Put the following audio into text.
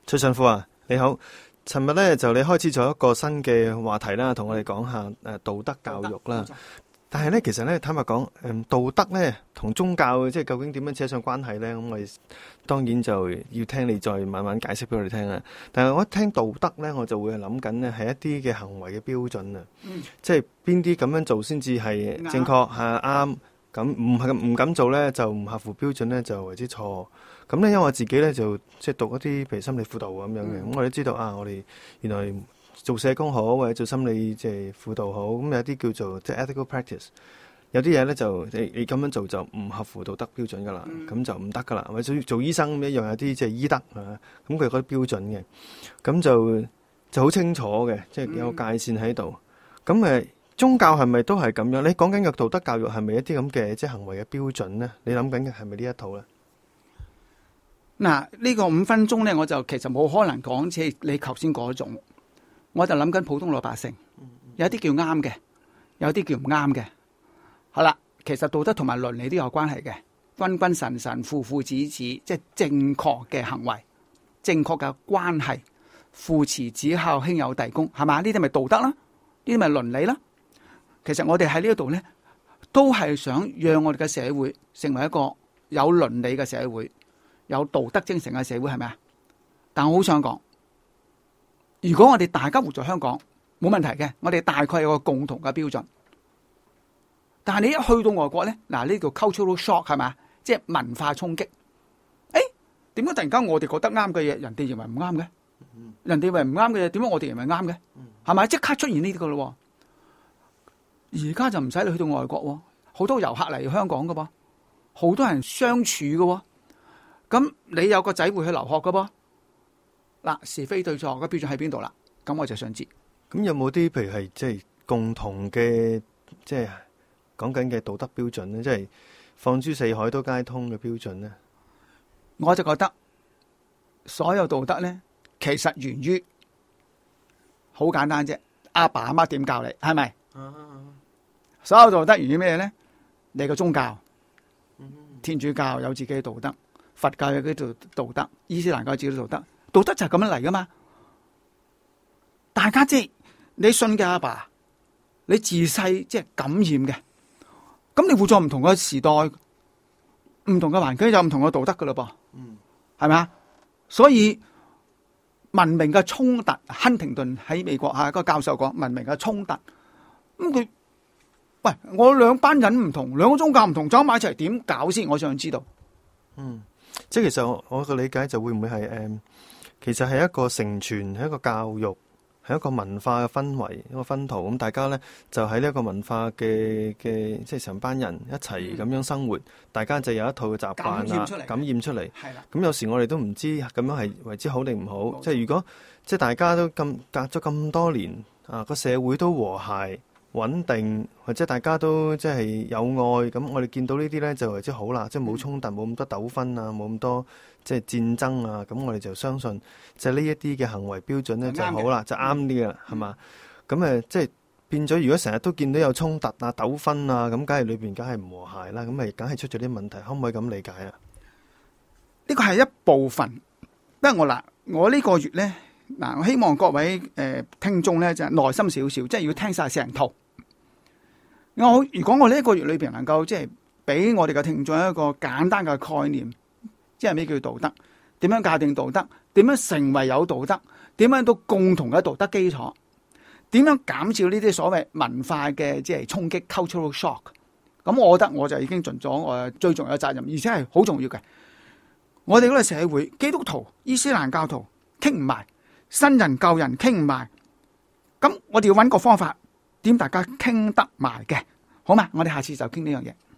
崔神父啊，你好。尋日咧就你開始咗一個新嘅話題啦，同我哋講下道德教育啦。但係咧，其實咧坦白講，道德咧同宗教即係究竟點樣扯上關係咧？咁我哋當然就要聽你再慢慢解釋俾我哋聽啦。但係我一聽道德咧，我就會諗緊呢係一啲嘅行為嘅標準啊，即係邊啲咁樣做先至係正確係啱。咁唔敢做咧，就唔合乎標準咧，就為之錯。咁咧，因為我自己咧就即係讀一啲譬如心理輔導咁樣嘅，咁我哋知道啊，我哋原來做社工好，或者做心理即係輔導好，咁有啲叫做即係 ethical practice， 有啲嘢咧就你咁樣做就唔合乎道德標準噶啦，咁就唔得噶啦。或者做醫生咁一樣有啲即係醫德啊，咁佢嗰啲標準嘅，咁就好清楚嘅，即係有個界線喺度。咁宗教係咪都係咁樣？你講緊嘅道德教育係咪一啲咁嘅即係行為嘅標準呢？你諗緊嘅係咪呢一套呢？ 嗱，呢個5分鐘呢，我就其實冇可能講似你頭先嗰種，我就諗緊普通老百姓，有啲叫啱嘅，有啲叫唔啱嘅。好啦，其實道德同埋倫理都有關係嘅，君君臣臣，父父子子，即係正確嘅行為，正確嘅關係，父慈子孝，兄友弟恭，係嘛？呢啲咪道德啦，呢啲咪倫理啦。其實我哋喺呢一度呢，都係想讓我哋嘅社會成為一個有倫理嘅社會，有道德精神嘅社會，係咪啊？但我好想講，如果我哋大家活在香港，冇問題嘅，我哋大概有個共同嘅標準。但係你一去到外國呢，嗱，呢個 cultural shock 係咪？即係文化衝擊。點解突然間我哋覺得啱嘅嘢，人哋認為唔啱嘅？人哋認為唔啱嘅嘢，點解我哋認為啱嘅？係咪？即刻出現呢啲噶咯。而家就唔使你去到外國，好多遊客嚟香港噶噃，好多人相處噶。咁你有個仔會去留學噶噃，嗱，是非對錯嘅標準喺邊度啦？咁我就想知。 咁有冇啲譬如係即係共同嘅，即係講緊嘅道德標準咧？即係放諸四海都皆通嘅標準咧？ 我就覺得所有道德咧，其實源於好簡單啫，阿爸阿媽點教你，係咪？所有道德源於咩咧？你個宗教，天主教有自己嘅道德，佛教有自己嘅道德，伊斯蘭教有自己嘅道德，道德就係咁樣嚟噶嘛。大家即係你信嘅阿爸，你自細即係感染嘅，咁你活在唔同嘅時代，唔同嘅環境有唔同嘅道德噶啦噃，係咪啊？所以文明嘅衝突，亨廷頓喺美國嗰個教授講文明嘅衝突，咁佢。喂，我兩班人唔同，兩個宗教唔同，走埋一齊點搞先？我想知道。 即係其實我嘅理解就會唔會係其實係一個承傳，係一個教育，係一個文化嘅氛圍，一個薰陶。咁大家咧就喺呢一個文化嘅即係成班人一齊咁樣生活，大家就有一套嘅習慣啦，感染出嚟。係啦。咁有時我哋都唔知咁樣係為之好定唔好。即係如果即係大家都隔咗咁多年啊，個社會都和諧穩定，或者大家都即係有愛，咁我哋見到呢啲呢就為之好啦，即係冇衝突，冇咁多糾紛啊，冇咁多即係戰爭啊，咁我哋就相信即係呢一啲嘅行為標準呢就好啦，就啱啲啦，係嘛？咁即係變咗，如果成日都見到有衝突啊、糾紛啊，咁梗係裏邊梗係唔和諧啦，咁咪梗係出咗啲問題，可唔可以咁理解啊？ 呢個係一部分，不過我呢個月呢，我希望各位聽眾呢就耐心少少，即係要聽晒成套。如果我呢一個月裏邊能夠即係俾我哋嘅聽眾一個簡單嘅概念，即係咩叫道德？點樣界定道德？點樣成為有道德？點樣到共同嘅道德基礎？點樣減少呢啲所謂文化嘅即係衝擊 （cultural shock）？咁我覺得我就已經盡咗我最重要嘅責任，而且係好重要嘅。我哋嗰個社會，基督徒、伊斯蘭教徒傾唔埋，新人舊人傾唔埋，咁我哋要揾個方法。點大家傾得埋嘅，好嘛？我哋下次就傾呢樣嘢。